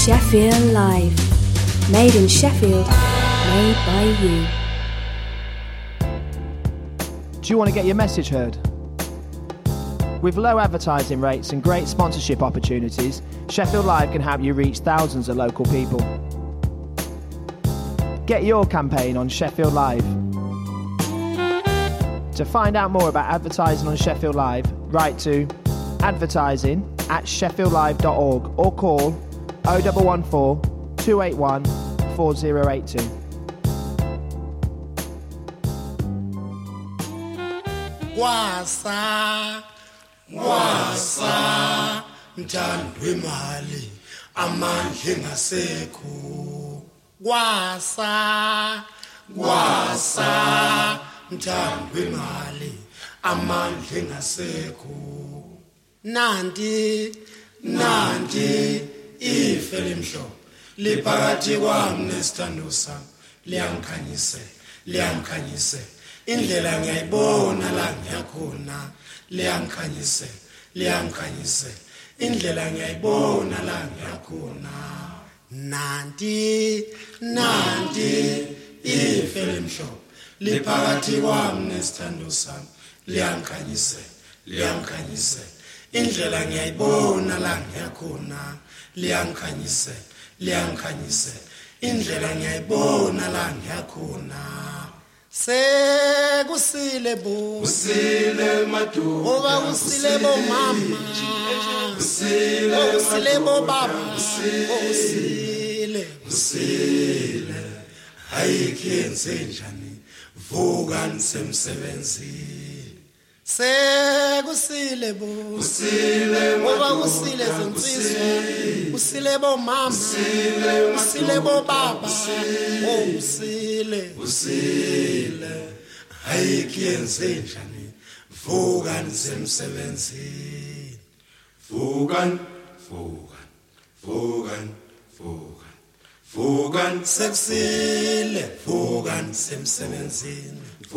Sheffield Live. Made in Sheffield, made by you. Do you want to get your message heard? With low advertising rates and great sponsorship opportunities, Sheffield Live can help you reach thousands of local people. Get your campaign on Sheffield Live. To find out more about advertising on Sheffield Live, write to advertising@sheffieldlive.org or call 0114 281 4082. Wasa mthando wemali amandla engasekho wasa mthando wemali amandla engasekho nanti ife lemhlo liphakathi kwami nesithando sami liyangikhanyise indlela ngiyayibona la ngiyakhona liyangikhanyise indlela ngiyayibona la ngiyakhona nanti ife lemhlo liphakathi kwami nesithando sami liyangikhanyise indlela ngiyayibona la ngiyakhona liyangikhanyise indlela ngiyayibona la ngiyakhona sekusile bo usile madu oba usile bo mama usile bo baba usile ayikhenze njani vuka nisemsebenzini sekusile bo usile oba usile zinsizwa usile bo mama usile bo baba usile ayikhenze njani vuka nisemsebenzini vuka sekusile vuka nisemsebenzini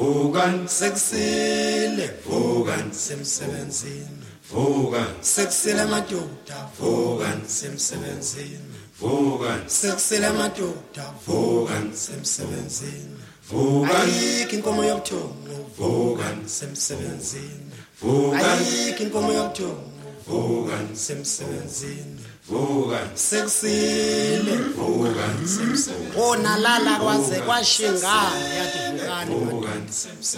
sekusile vuka nisemsebenzini sekusile madoda vuka nisemsebenzini sekusile madoda vuka nisemsebenzini ayikho inkomo yobuthongo vuka nisemsebenzini ayikho inkomo yobuthongo vuka nisemsebenzini sekusile vuka nisemsebenzini onalala kwaze kwashingana yathi vukani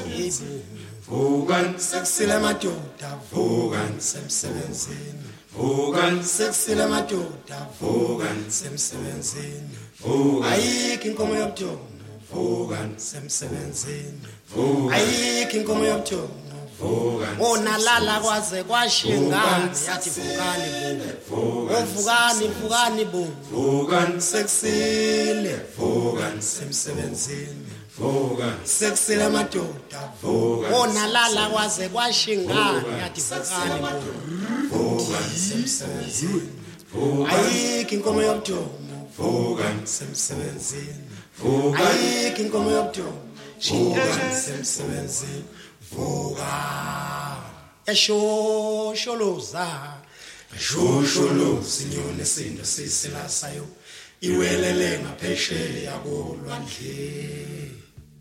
sekusile madoda vuka nisemsebenzini sekusile madoda vuka nisemsebenzini ayikho inkomo yobuthongo vuka nisemsebenzini ayikho inkomo yobuthongo onalala kwaze kwashingana yathi vukani bo sekusile vuka nisemsebenzini sekusile madoda onalala kwaze kwashingana yathi vukani nisemsebenzini ayikho inkomo yobuthongo vuka nisemsebenzini ayikho inkomo yobuthongo vuka nisemsebenzini vuka eshosholoza inyoni esindo sisilasayo iwelele ngaphesheya kolwandle.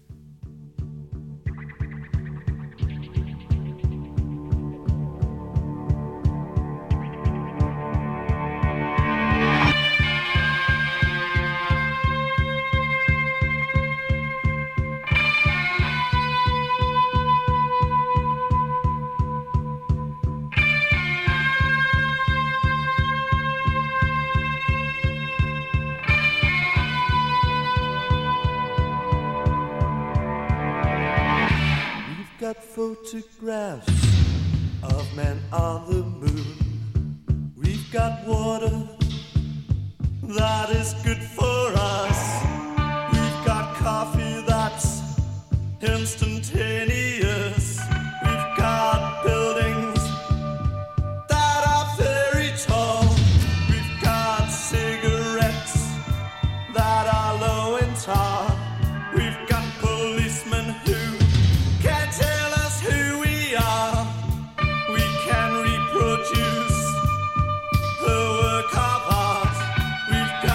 Got photographs of men on the moon. We've got water that is good for us. We've got coffee that's instantaneous. We've got buildings that are very tall. We've got cigarettes that are low in tar. We've got policemen who can't tell us who we are. We can reproduce the work of art. We've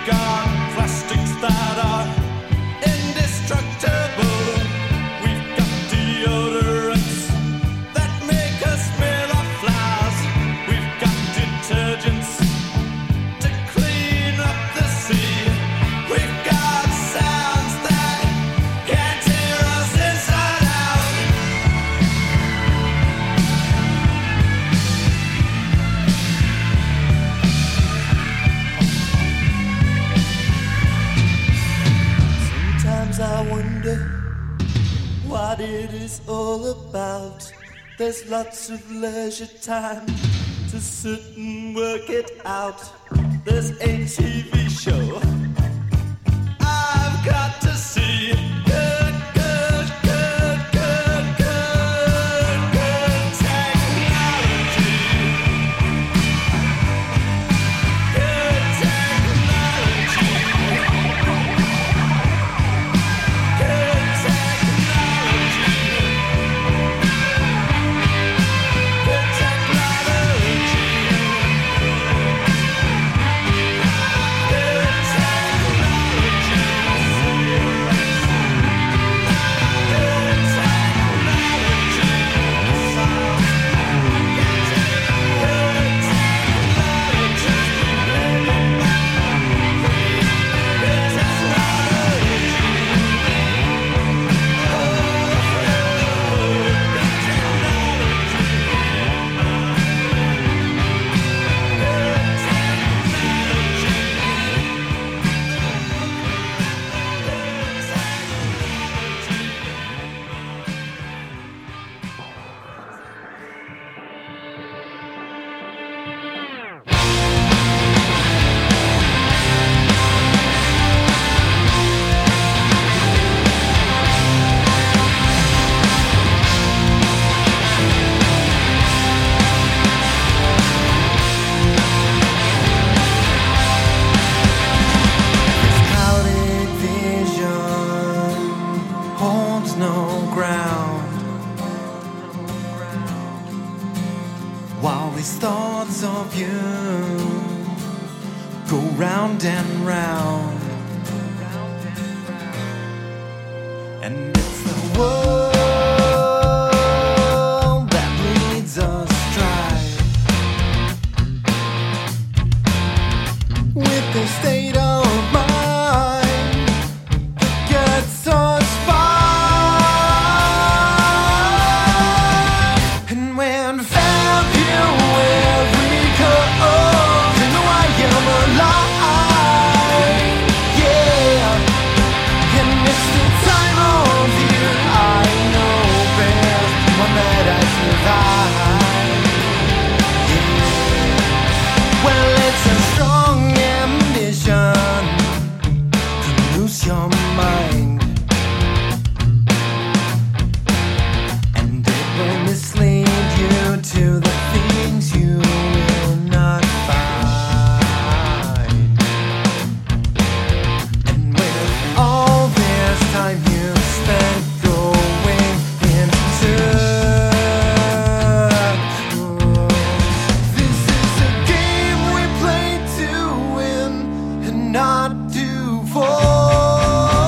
got plastics that are indestructible. We've got deodorants that make us smell of flowers. We've got detergents to clean up the sea. We've got sounds that can tear us inside out. Sometimes I wonder what it is all about. There's lots of leisure time to sit and work it out. There's a TV show I've got to see. Good, good, good, good, good, good technology. Good technology. Good technology. Good technology. Clouded vision holds no ground, while these thoughts of you go round and round. And it's the world that leads us astray with the state of mind that gets us by. And when February comes, you know I am alive, yeah. And it's the time of year I know best, one that I survive, yeah. Well, it's a strong ambition to lose your mind, and it will mislead you to the things you will not find. And with all this time you spent going into this is a game we play to win and not to fall.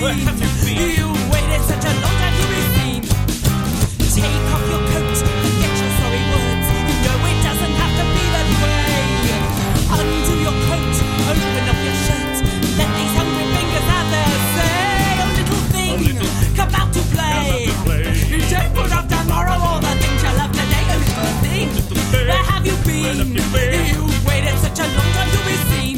Where have you been? You waited such a long time to be seen. Take off your coat, forget your sorry words. You know it doesn't have to be that way. Undo your coat, open up your shirt. Let these hungry fingers have their say. A little thing, come out to play. You don't put off tomorrow all the things you love today. A little thing, where have you been? You waited such a long time to be seen.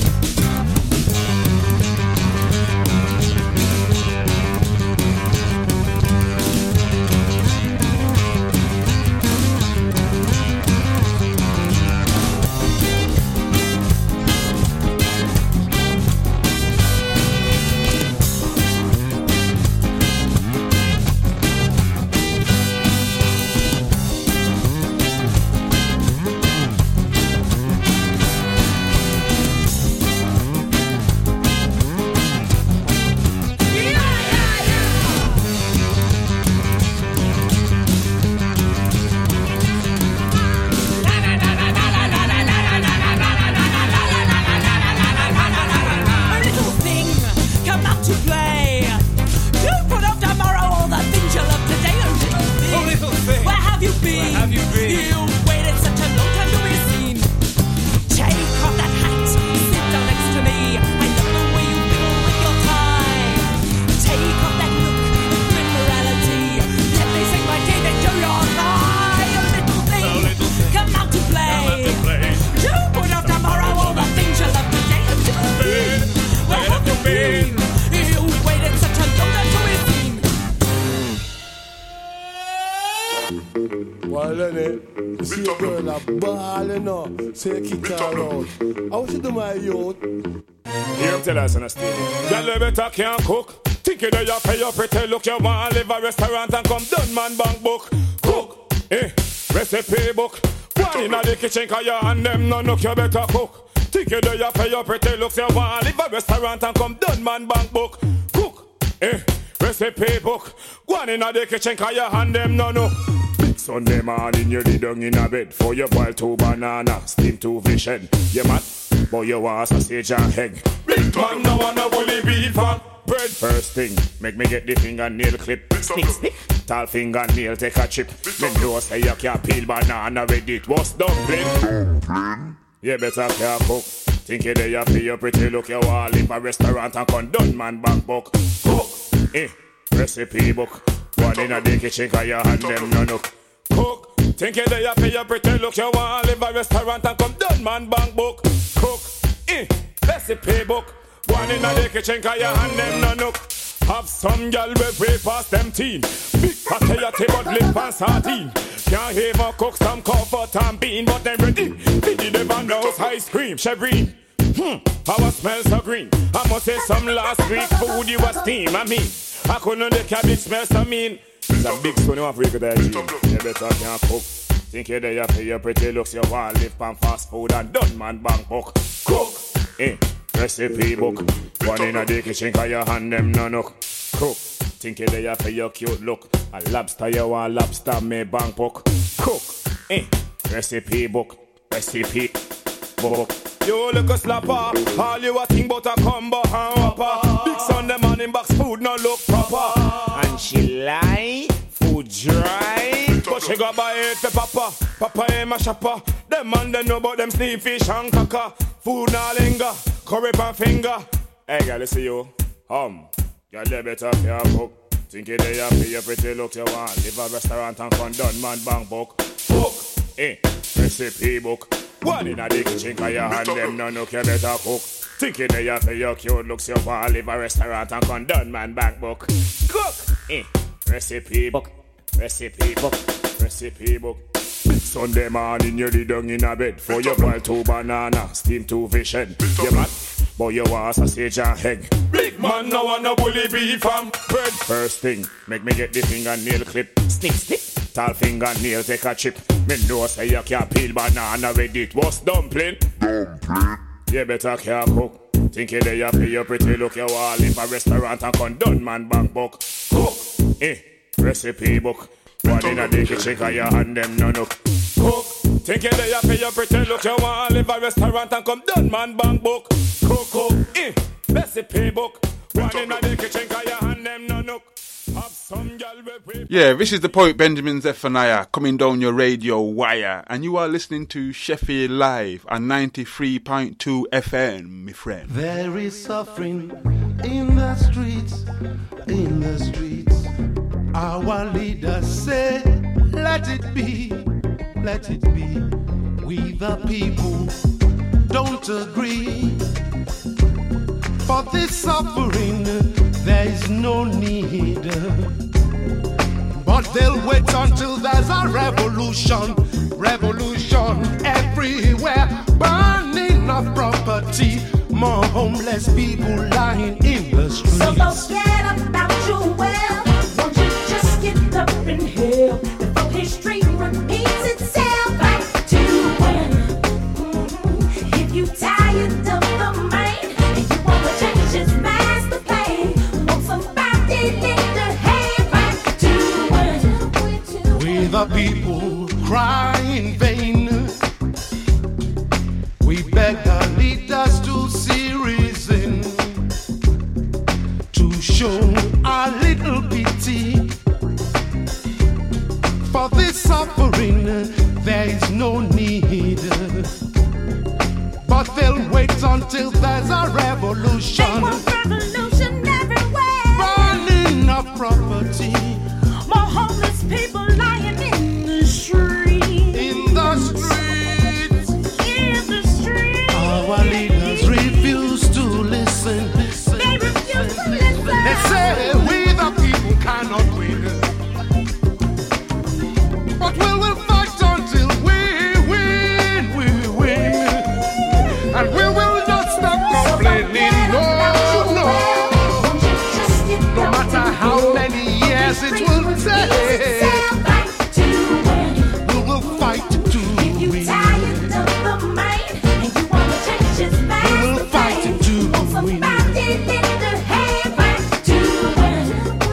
Take it all out. How should do my youth? Here, tell us on a stage. Y'all better can't cook. Think you know you pay your pretty look. You want to live a restaurant and come done man bank book. Cook, recipe book. One in the kitchen cause you and them no look. You better cook. Think you know you pay your pretty look. You want to live a restaurant and come done man bank book. Cook, recipe book. One in the kitchen cause you and them no look. Sunday morning you lay down in a bed for your boil 2 banana, steam 2 fish head. You mad? But you want sausage and egg. Big man no wanna bully beef and bread. First thing, make me get the fingernail clip. Snick, snick. Tall fingernail take a chip. Me know say you can't peel banana with it. What's dumpling? You better care cook. Think you there pay your pretty look. You want live a restaurant and come done man back book. Cook, recipe book. One in the kitchen cause you hand them no look. Cook, think you there pay your pretty look. You want live a restaurant and come done man bank book. Cook, recipe book. One in the kitchen cause you hand them no look. Have some girl with way past them teen. Big fatty but lip and sardine. Can't even cook some comfort and bean. But them ready, Biddy the Van House ice cream. Chevrine, how I smell so green. I must say some last week food you was steam. I mean, I couldn't the cabbage smell so mean. It's a big stone of freak with that gene. You better can't cook. Think you there pay your pretty looks. You want live on fast food and done man bank book. Cook, recipe book. One in the kitchen cause you hand them no look. Cook, think you there pay your cute look. A lobster you want lobster me bank book. Cook, recipe book. Recipe book. You look a slapper. All you a think about a combo and whopper. Big Sunday morning box food no look proper. And she lie, food dry. But she got buy it to papa. Papa ain't my shopper. Them man they know about them steam fish and caca. Food na linger, curry pan finger. Hey girl, listen you. Girl they better care cook. Think you there pay your pretty look. You want live a restaurant and come done man bank book. Book, recipe book. One in the kitchen cause you hand them no look. You better cook. Think you there pay your cute looks. You want live a restaurant and come done man bank book. Cook, recipe book. Recipe book. Recipe book. Sunday morning you lay down in a bed for your boil 2 banana, steam 2 fish head. You mad? But you want sausage and egg. Big man no wanna bully beef and bread. First thing, make me get the fingernail clip. Snick, snick. Tall fingernail take a chip. Me know say you can't peel banana with it. What's dumpling? Dumpling. You better care cook. Think you there pay your pretty look. You want live a restaurant and come done man bank book. Cook, recipe book. One in the kitchen cause you hand them no look. Cook, think you there pay your pretty look. You want live a restaurant and come done man bank book. Cook, recipe book. One in the kitchen, cause your hand them no nook. Have some gal we Yeah, this is the poet Benjamin Zephaniah coming down your radio wire, and you are listening to Sheffield Live on 93.2 FM, my friend. There is suffering in the streets, in the streets. Our leaders say, let it be, let it be. We the people don't agree. For this suffering, there is no need. But they'll wait until there's a revolution, revolution everywhere. Burning of property, more homeless people lying in the streets. So forget about your wealth. Won't you just get up and help before history repeats itself? Back to when, if you tired of the man and you want to change his master plan, want somebody lend a hand. Back to when we the people cry in vain. We beg our leaders to see reason, to show a little pity. For this suffering, there is no need. But they'll wait until there's a revolution. they want revolution everywhere. Burning of property More homeless people lying in the street. in the streets. In the street. Our leaders refuse to listen. They refuse to listen. They say we the people cannot win. But we will fight until we win, we win. And we will not stop complaining, no, no. No matter how many years it will take, we will fight to If you win. tired of the man and you want to change his We will master fight plan, to want win. somebody lend a hand. Back to when.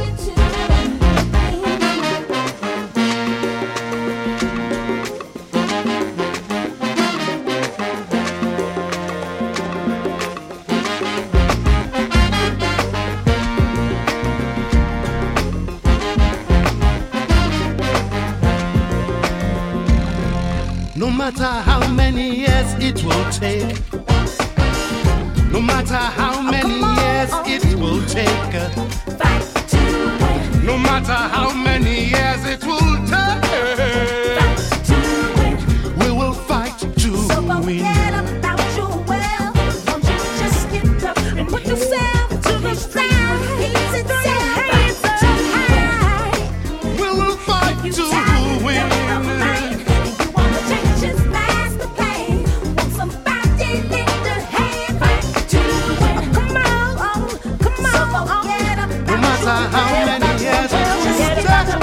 No matter how many years it will take, no matter how many years it will take, Back to when. no matter how many years it will take, Back to when. we will fight to So win. forget about your wealth. Won't you just get up and put yourself to the ground? It's itself. Back to high. We will fight You to tired of the win. man and you want to change his master plan, want somebody lend a hand. Back to when. Come on, come on. So forget about No matter how many years it will take.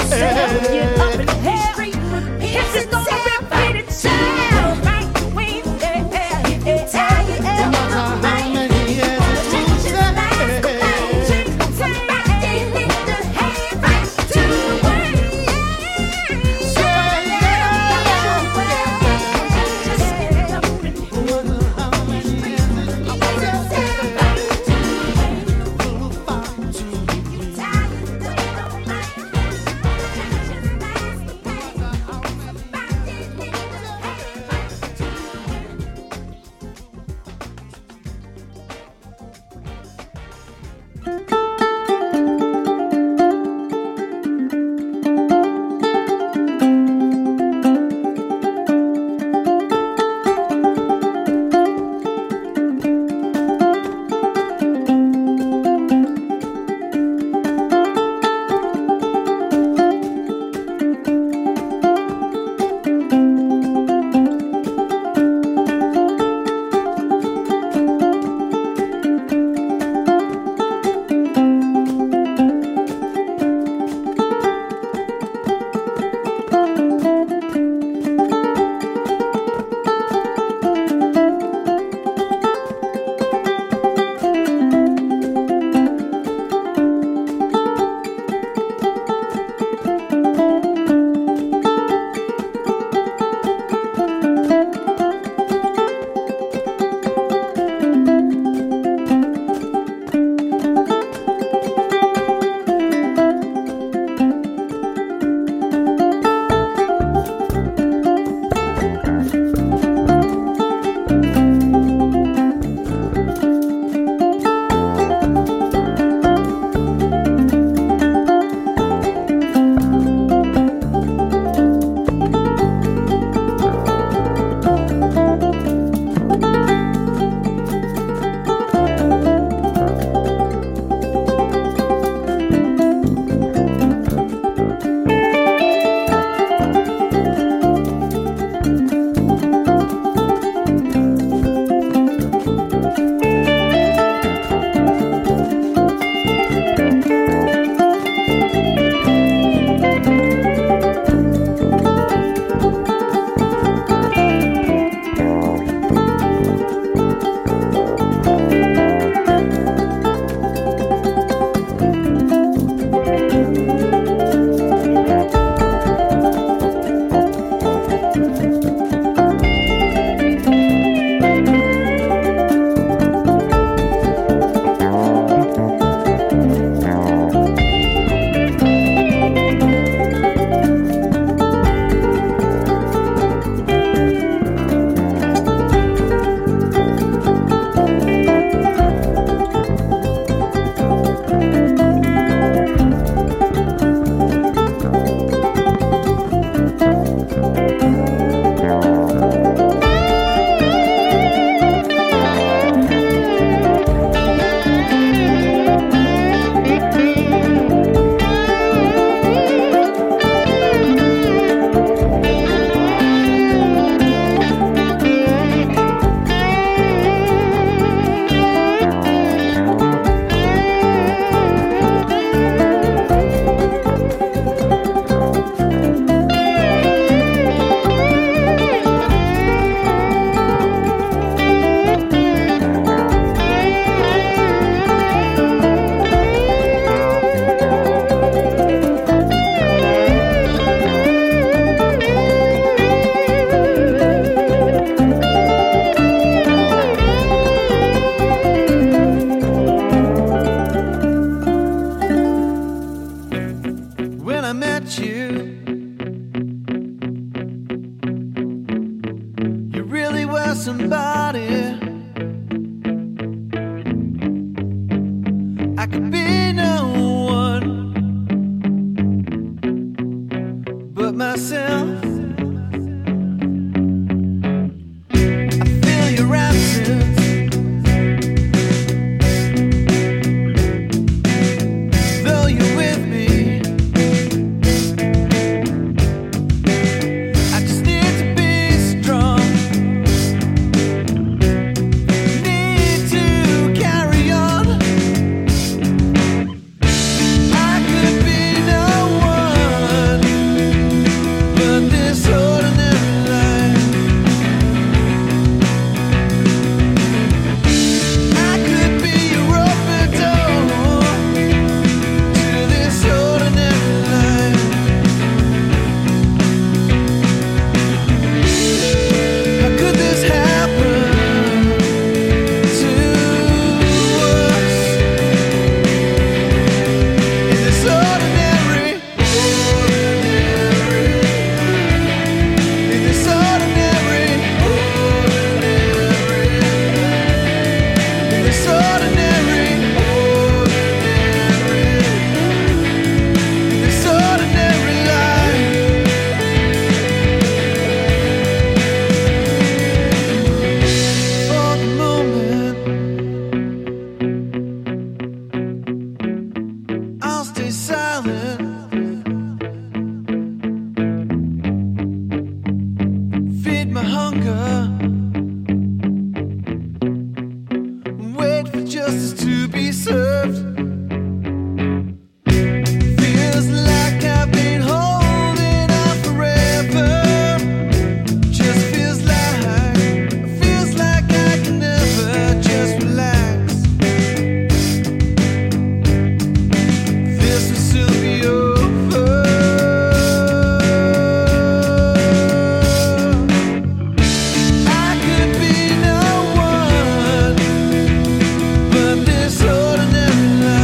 Ordinary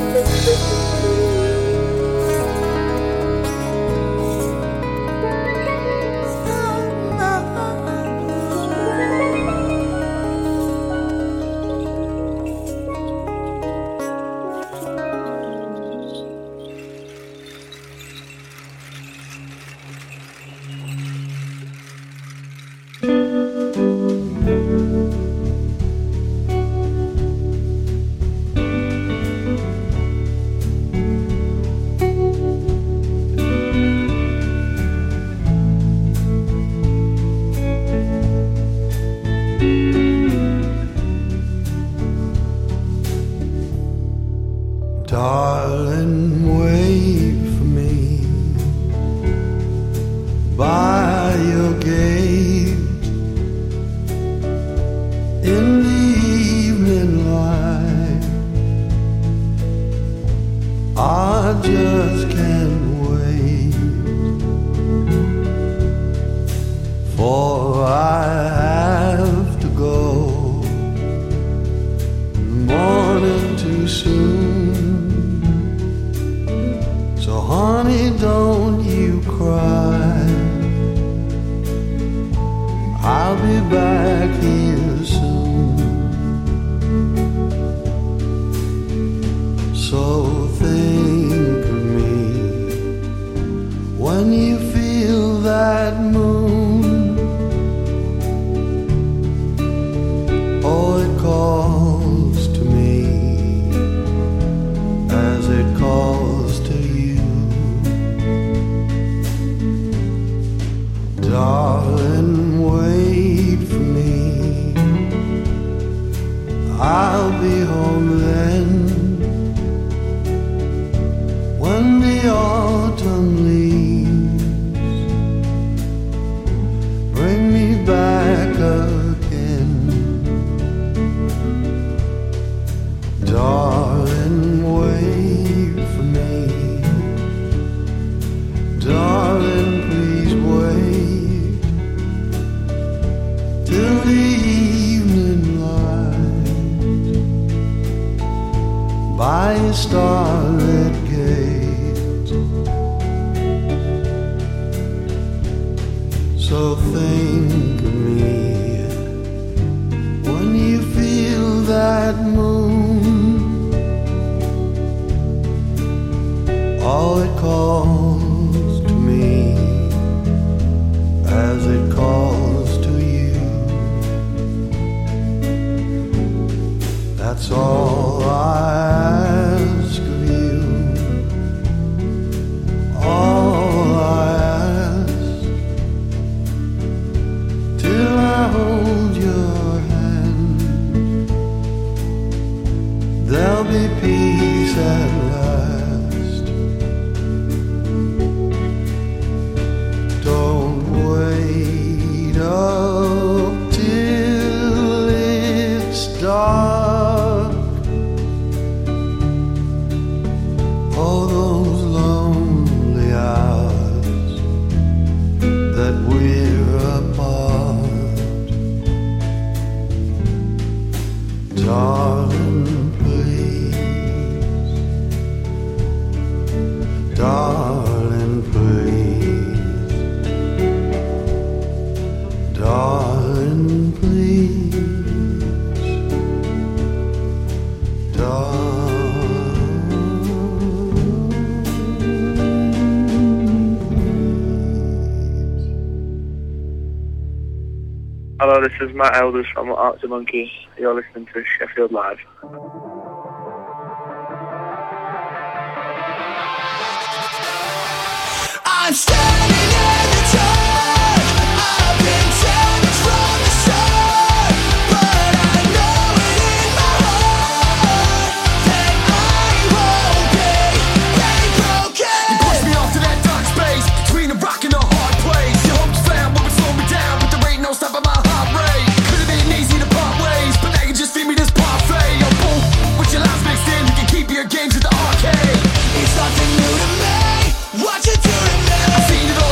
Darling, wait for me by your gate in the evening light. I just can't wait, for I have to go in the morning too soon. So honey, don't you cry, I'll be back here soon. So think of me when you feel that moon. Oh, it calls to me as it calls to you. Darling, wait for me, I'll be home then, when the autumn leaves bring me back again. Darling, wait for me, darling, please wait till the evening light by a starlit gate. So think of me when you feel that moon. All it calls to me as it calls to you. That's all I ask of you. All I ask, till I hold your hand, there'll be peace at last. Don't wait up till it's dark. All those lonely hours that we're apart. Darling, please. Darling, please. Darling, please. Hello, this is Matt Elders from Arctic Monkeys. You're listening to Sheffield Live. I'm standing in the dark. I've been damaged from the start, but I know it in my heart that I won't be broken. You pushed me off to that dark space between a rock and a hard place. Your hopes found what would slow me down, but there ain't no stopping my heart rate. Could've been easy to part ways, but now you just feed me this parfait. Yo, boom, with your lines mixed in, you can keep your games at the arcade. It's nothing new to me. What you do to me? I've seen it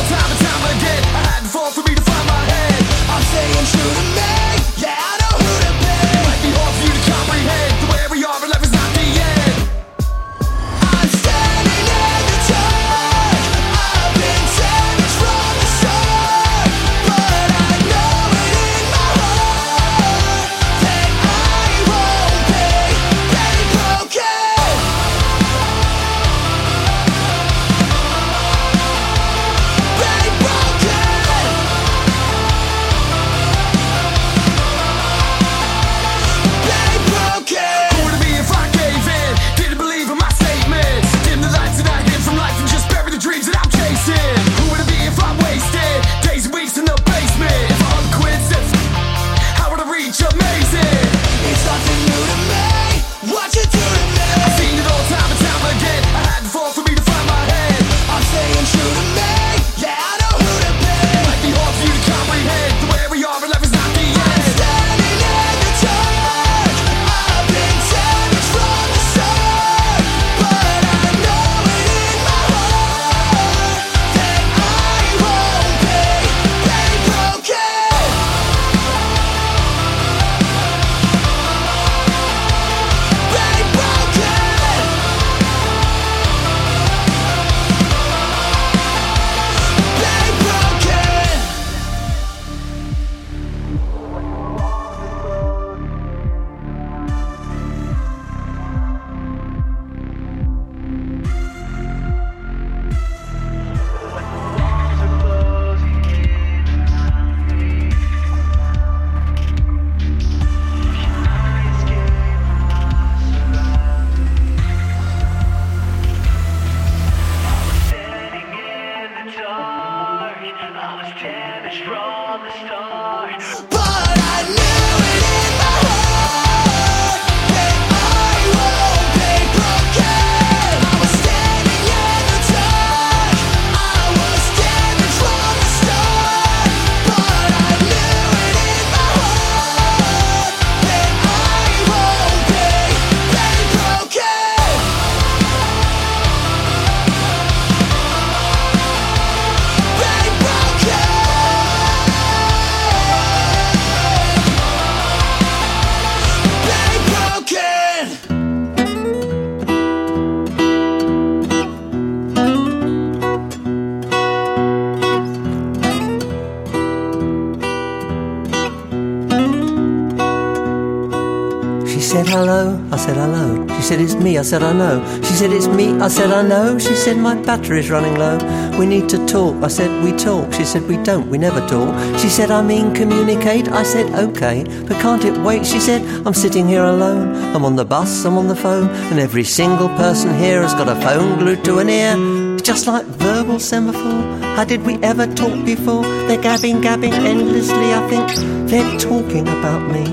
hello, I said hello. She said it's me, I said I know. She said it's me, I said I know. She said my battery's running low. We need to talk, I said we talk. She said we don't, we never talk. She said I mean communicate, I said okay, but can't it wait? She said I'm sitting here alone. I'm on the bus, I'm on the phone, and every single person here has got a phone glued to an ear. It's just like verbal semaphore. How did we ever talk before? They're gabbing endlessly. I think they're talking about me.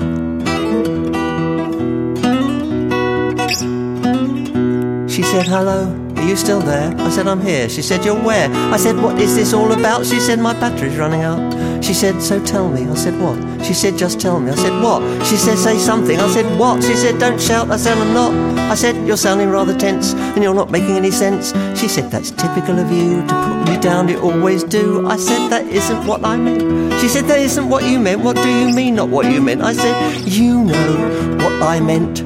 She said, hello, are you still there? I said, I'm here. She said, you're where? I said, what is this all about? She said, my battery's running out. She said, so tell me. I said, what? She said, just tell me. I said, what? She said, say something. I said, what? She said, don't shout. I said, I'm not. I said, you're sounding rather tense and you're not making any sense. She said, that's typical of you to put me down, you always do. I said, that isn't what I meant. She said, that isn't what you meant. What do you mean, not what you meant? I said, you know what I meant.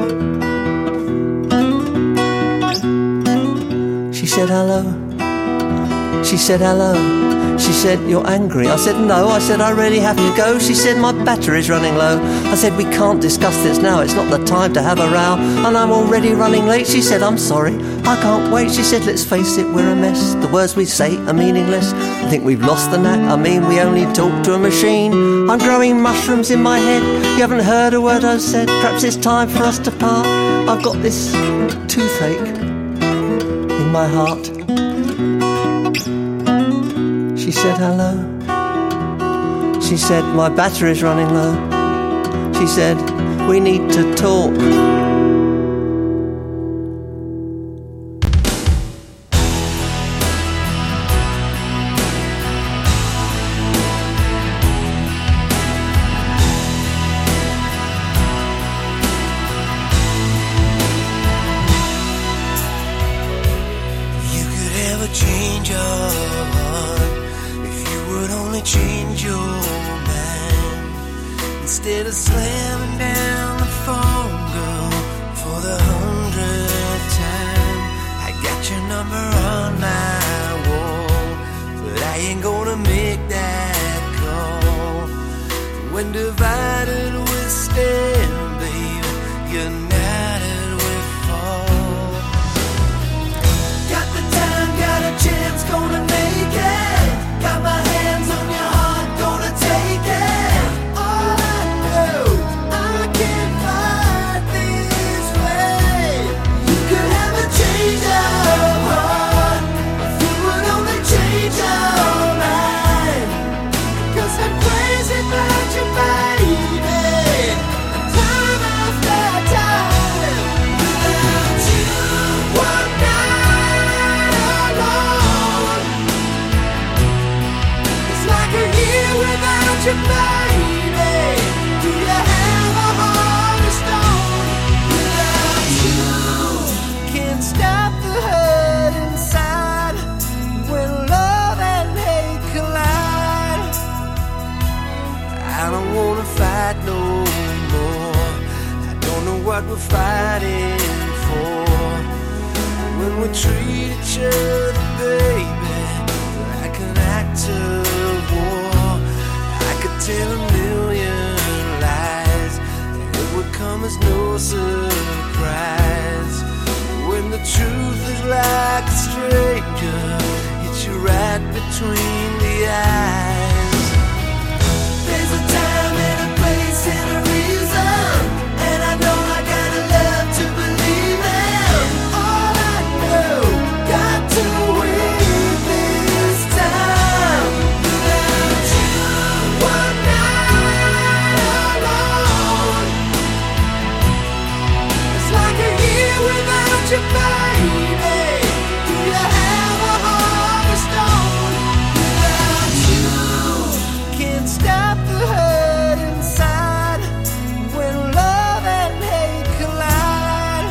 She said, hello. She said, hello. She said, you're angry. I said, no. I said, I really have to go. She said, my battery's running low. I said, we can't discuss this now. It's not the time to have a row. And I'm already running late. She said, I'm sorry. I can't wait. She said, let's face it, we're a mess. The words we say are meaningless. I think we've lost the knack. I mean, we only talk to a machine. I'm growing mushrooms in my head. You haven't heard a word I've said. Perhaps it's time for us to part. I've got this toothache in my heart. She said, hello. She said, my battery's running low. She said, we need to talk. You could ever change your heart. Change your mind. Instead of slamming down the phone, girl, for the 100th time. I got your number on my wall, but I ain't gonna make that call. When divided we stand, babe, united we fall. Got the time, got a chance, gonna make it. Got my hands on your heart, gonna take it. All I know, I can't fight this way. You could have a change of heart if you would only change your mind. 'Cause I'm crazy about you, baby. Time after time, without you, one night alone. It's like a year without you, baby. Do you have a heart of stone? Without you, can't stop the hurt inside when love and hate collide. I don't wanna fight no more. I don't know what we're fighting for. When we treat each other, baby, like an act of war. I could tell a million lies, and it would come as no surprise. When the truth is like a stranger, hits you right between the eyes. There's a time and a place and a reason, and I know I gotta love to believe in. All I know, got to win this time. Without you, one night alone. It's like a year without you, baby. Do you have a heart of stone? Without you, can't stop the hurt inside when love and hate collide.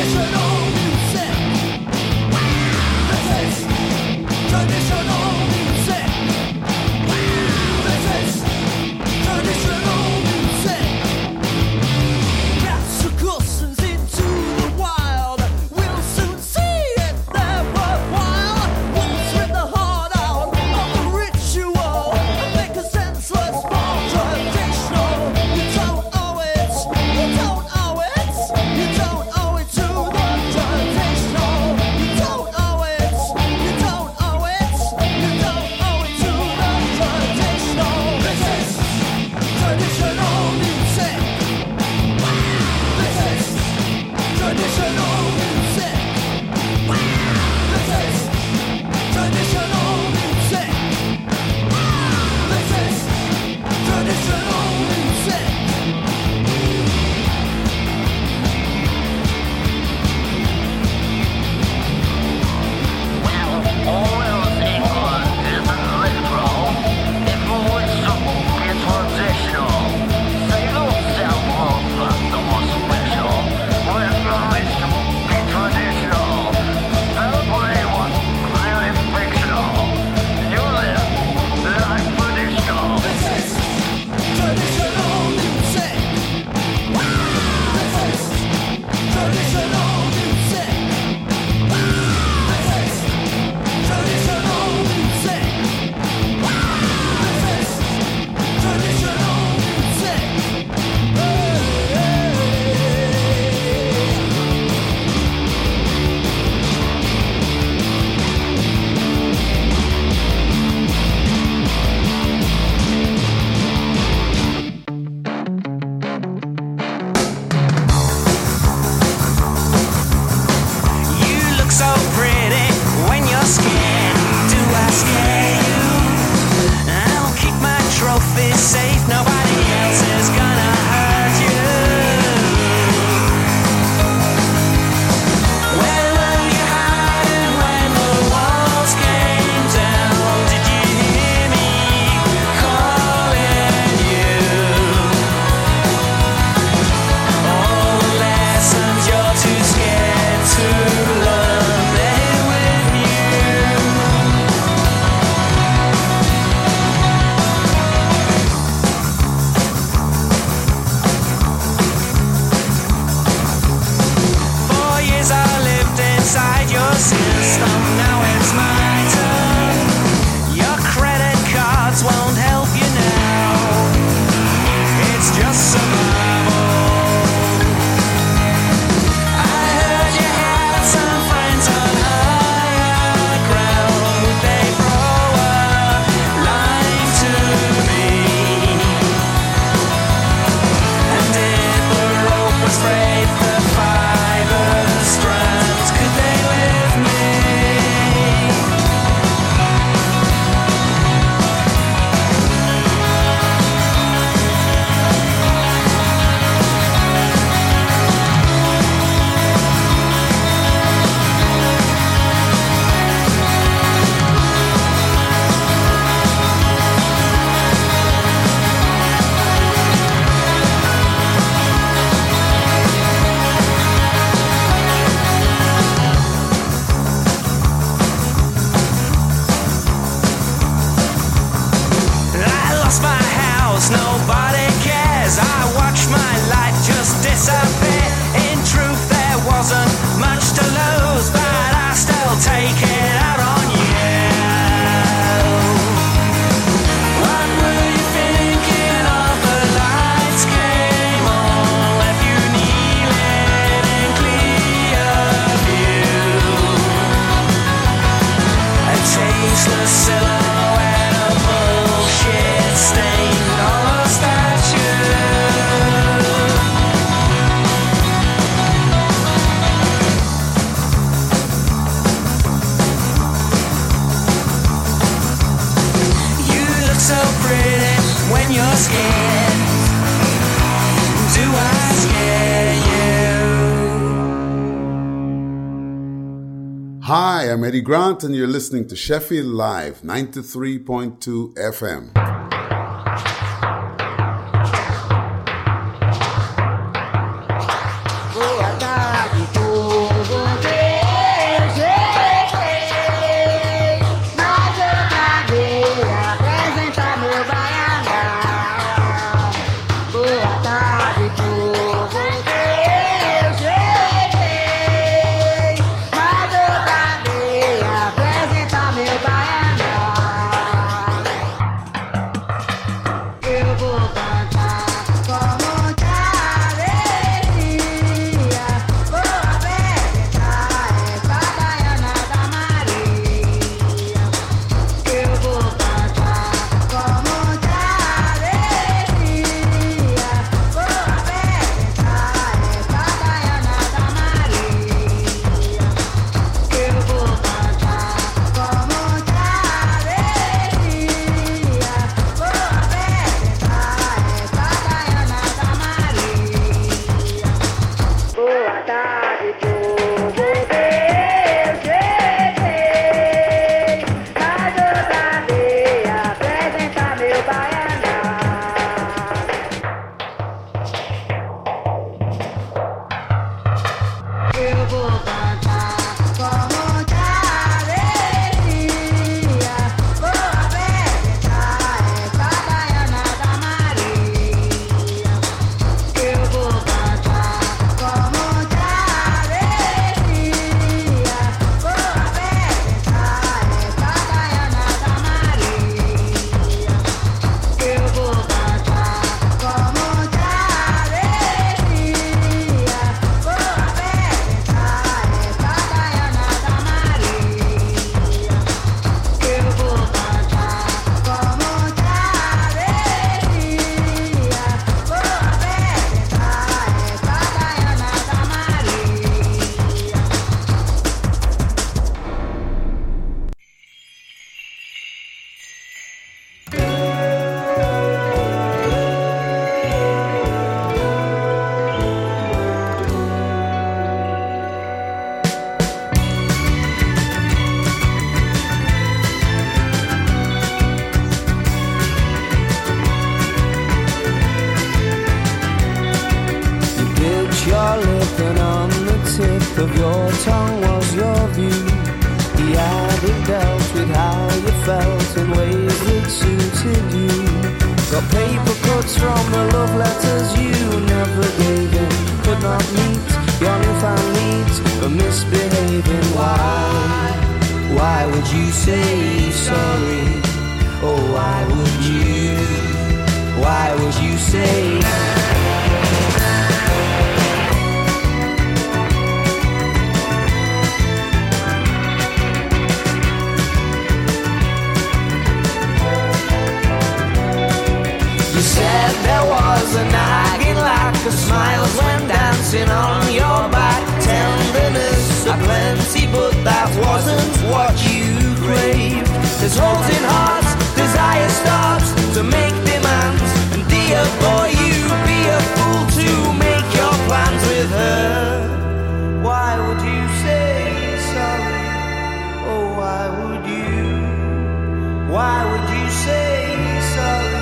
Hi, I'm Eddie Grant, and you're listening to Sheffield Live, 93.2 FM. Oh, I got you. of your tongue was your view. The addict dealt with how you felt in ways that suited you. Got paper cuts from the love letters you never gave him. Could not meet your newfound needs for misbehaving. Why would you say sorry? Oh, why would you? Why would you say? Said there was a nagging lack of smiles when dancing on your back. Tenderness aplenty, but that wasn't what you craved. There's holes in hearts, desire starts to make demands. And dear boy, you'd be a fool to make your plans with her. Why would you say sorry? Oh, why would you? Why would you say sorry?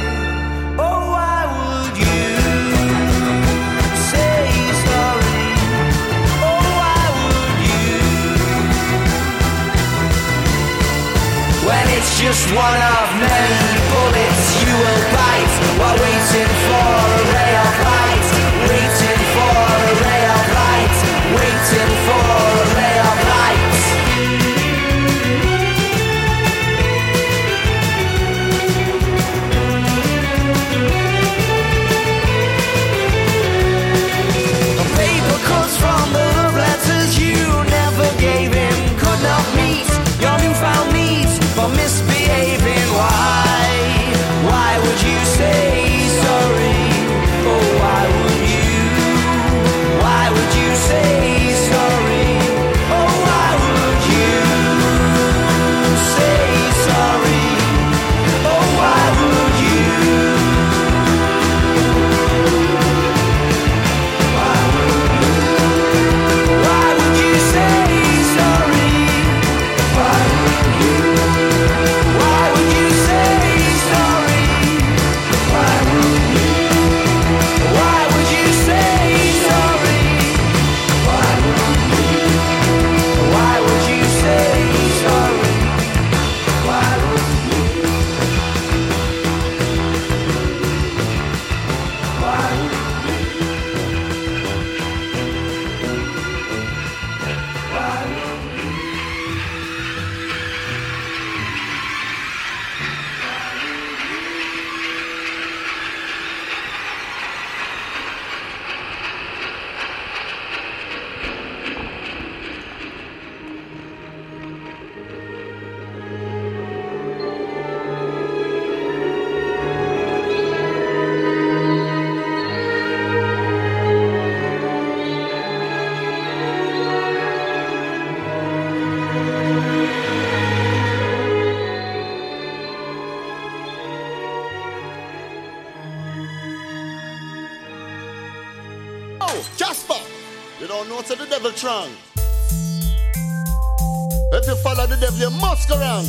It's just one of many bullets you will bite while waiting for a ray of light, waiting for a ray of light, waiting for a ray of light. The paper cuts from the love letters you never gave him could not meet your newfound needs for misbehaving. Why would you say sorry? You don't know so the devil strong. If you follow the devil, you must go wrong.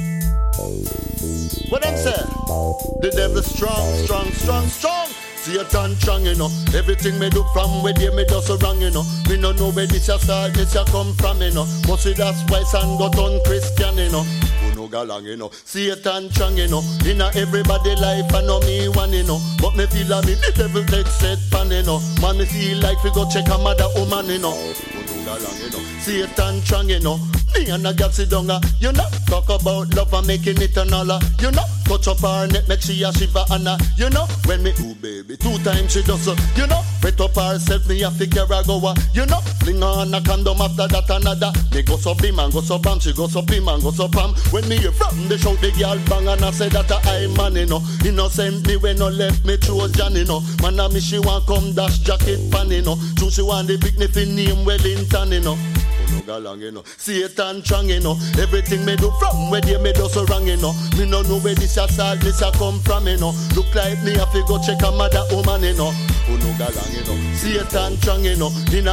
What them say? The devil strong, strong, strong, strong. Satan strong, you know. Everything me do from where they me do so wrong, you know. Me no know where this a start, this a come from, you know. Must see that's why son got on Christian, you know. Who no go long, you know. Satan strong, you know. Inna everybody life, I know me one, you know. But me feel like me the devil take set pan, you know. Man, me feel like we go check a mother woman, you know. Who no go long, you know. Satan strong, you know. Me and a girl sit down, you know. Talk about love and making it an all, you know. Touch up her neck, make she a shiver and you know. When me do baby, 2 times she does, you know. Wet up herself, me a figure a go, you know. Fling on a condom after that another. Me go so bim and go so bam, she go so bim and go so bam. When me hear from the shout, the girl bang and I say that I man, you know. Innocent me when no left me Trojan, you know. Man a me she want come dash jacket pan, you know. True she want the big niffy name Wellington, you know. Long, you know. Satan strong, you know. Everything me do from where they me do so wrong, you know. Me no know where this a start, this a come from, you know. Look like me have to go check a mother woman, you know. Who no go long, you know. Satan strong, you know. Inna